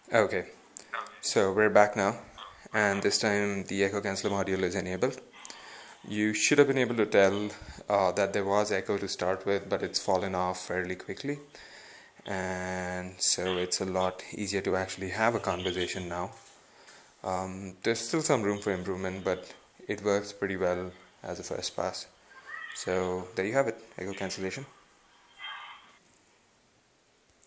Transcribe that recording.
Okay, so we're back now, and this time the echo cancel module is enabled. You should have been able to tell that there was echo to start with, but it's fallen off fairly quickly, and so it's a lot easier to actually have a conversation now. There's still some room for improvement, but it works pretty well as a first pass. So there you have it, echo cancellation.